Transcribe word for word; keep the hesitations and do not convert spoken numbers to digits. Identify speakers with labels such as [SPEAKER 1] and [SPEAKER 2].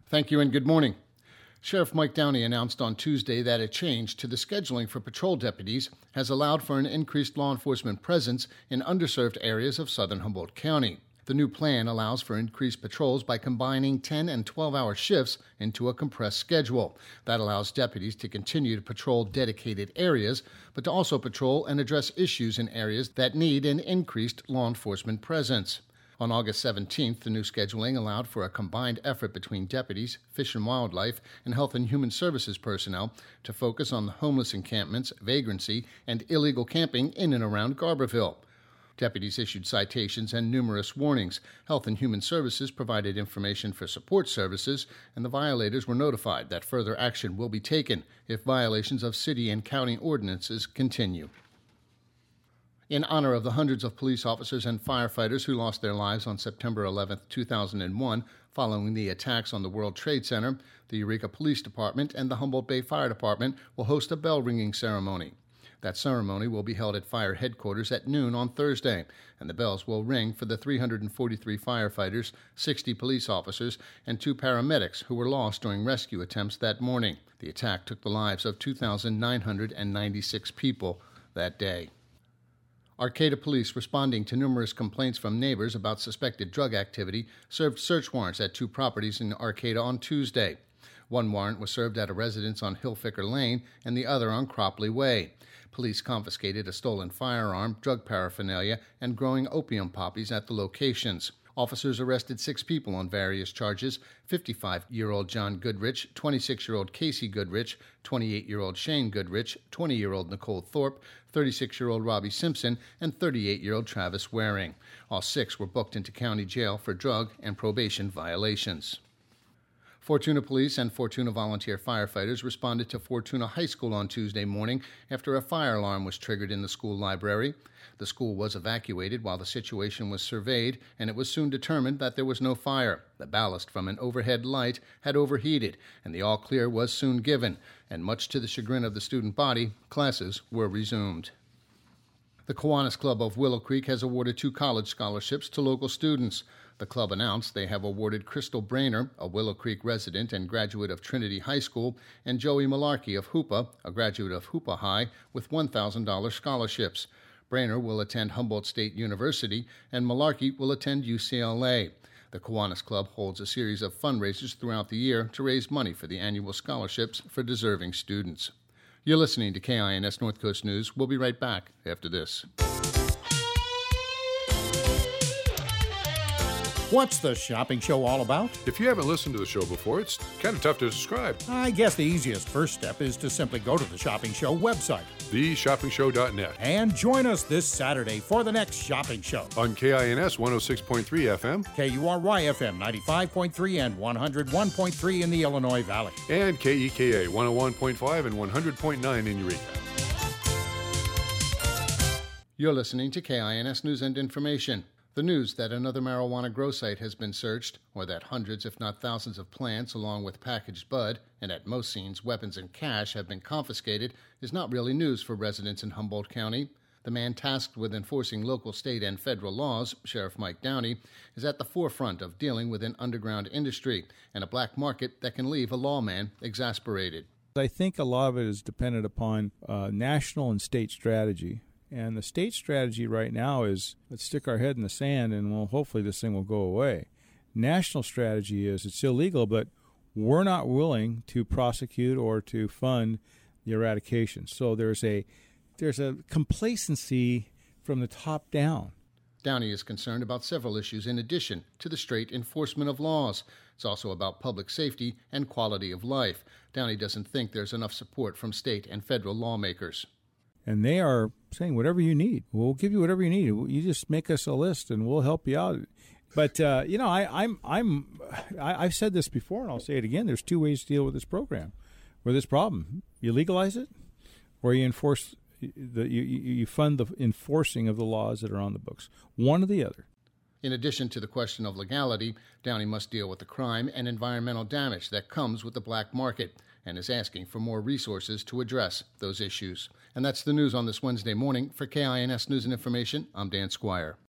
[SPEAKER 1] Thank you and good morning. Sheriff Mike Downey announced on Tuesday that a change to the scheduling for patrol deputies has allowed for an increased law enforcement presence in underserved areas of southern Humboldt County. The new plan allows for increased patrols by combining ten and twelve-hour shifts into a compressed schedule. That allows deputies to continue to patrol dedicated areas, but to also patrol and address issues in areas that need an increased law enforcement presence. On August seventeenth, the new scheduling allowed for a combined effort between deputies, Fish and Wildlife, and Health and Human Services personnel to focus on the homeless encampments, vagrancy, and illegal camping in and around Garberville. Deputies issued citations and numerous warnings. Health and Human Services provided information for support services, and the violators were notified that further action will be taken if violations of city and county ordinances continue. In honor of the hundreds of police officers and firefighters who lost their lives on September eleventh, two thousand one, following the attacks on the World Trade Center, the Eureka Police Department and the Humboldt Bay Fire Department will host a bell-ringing ceremony. That ceremony will be held at fire headquarters at noon on Thursday, and the bells will ring for the three hundred forty-three firefighters, sixty police officers, and two paramedics who were lost during rescue attempts that morning. The attack took the lives of two thousand nine hundred ninety-six people that day. Arcata police, responding to numerous complaints from neighbors about suspected drug activity, served search warrants at two properties in Arcata on Tuesday. One warrant was served at a residence on Hillficker Lane and the other on Cropley Way. Police confiscated a stolen firearm, drug paraphernalia, and growing opium poppies at the locations. Officers arrested six people on various charges: fifty-five-year-old John Goodrich, twenty-six-year-old Casey Goodrich, twenty-eight-year-old Shane Goodrich, twenty-year-old Nicole Thorpe, thirty-six-year-old Robbie Simpson, and thirty-eight-year-old Travis Waring. All six were booked into county jail for drug and probation violations. Fortuna Police and Fortuna volunteer firefighters responded to Fortuna High School on Tuesday morning after a fire alarm was triggered in the school library. The school was evacuated while the situation was surveyed, and it was soon determined that there was no fire. The ballast from an overhead light had overheated, and the all-clear was soon given, and much to the chagrin of the student body, classes were resumed. The Kiwanis Club of Willow Creek has awarded two college scholarships to local students. The club announced they have awarded Crystal Brainer, a Willow Creek resident and graduate of Trinity High School, and Joey Malarkey of Hoopa, a graduate of Hoopa High, with one thousand dollars scholarships. Brainer will attend Humboldt State University, and Malarkey will attend U C L A. The Kiwanis Club holds a series of fundraisers throughout the year to raise money for the annual scholarships for deserving students. You're listening to K I N S North Coast News. We'll be right back after this.
[SPEAKER 2] What's the shopping show all about?
[SPEAKER 3] If you haven't listened to the show before, it's kind of tough to describe.
[SPEAKER 2] I guess the easiest first step is to simply go to the Shopping Show website,
[SPEAKER 3] the shopping show dot net,
[SPEAKER 2] and join us this Saturday for the next shopping show.
[SPEAKER 3] On K I N S one oh six point three F M,
[SPEAKER 2] K U R Y F M ninety-five point three and one oh one point three in the Illinois Valley,
[SPEAKER 3] and K E K A one oh one point five and one hundred point nine in Eureka.
[SPEAKER 1] You're listening to K I N S News and Information. The news that another marijuana grow site has been searched, or that hundreds if not thousands of plants along with packaged bud, and at most scenes weapons and cash have been confiscated, is not really news for residents in Humboldt County. The man tasked with enforcing local, state, and federal laws, Sheriff Mike Downey, is at the forefront of dealing with an underground industry and a black market that can leave a lawman exasperated.
[SPEAKER 4] I think a lot of it is dependent upon uh, national and state strategy. And the state strategy right now is, let's stick our head in the sand and well, hopefully this thing will go away. National strategy is it's illegal, but we're not willing to prosecute or to fund the eradication. So there's a there's a complacency from the top down.
[SPEAKER 1] Downey is concerned about several issues in addition to the straight enforcement of laws. It's also about public safety and quality of life. Downey doesn't think there's enough support from state and federal lawmakers.
[SPEAKER 4] And they are saying, whatever you need, we'll give you whatever you need. You just make us a list, and we'll help you out. But uh, you know, I, I'm, I'm, I, I've said this before, and I'll say it again. There's two ways to deal with this program, with this problem. You legalize it, or you enforce the, you, you fund the enforcing of the laws that are on the books. One or the other.
[SPEAKER 1] In addition to the question of legality, Downey must deal with the crime and environmental damage that comes with the black market, and is asking for more resources to address those issues. And that's the news on this Wednesday morning. For K I N S News and Information, I'm Dan Squire.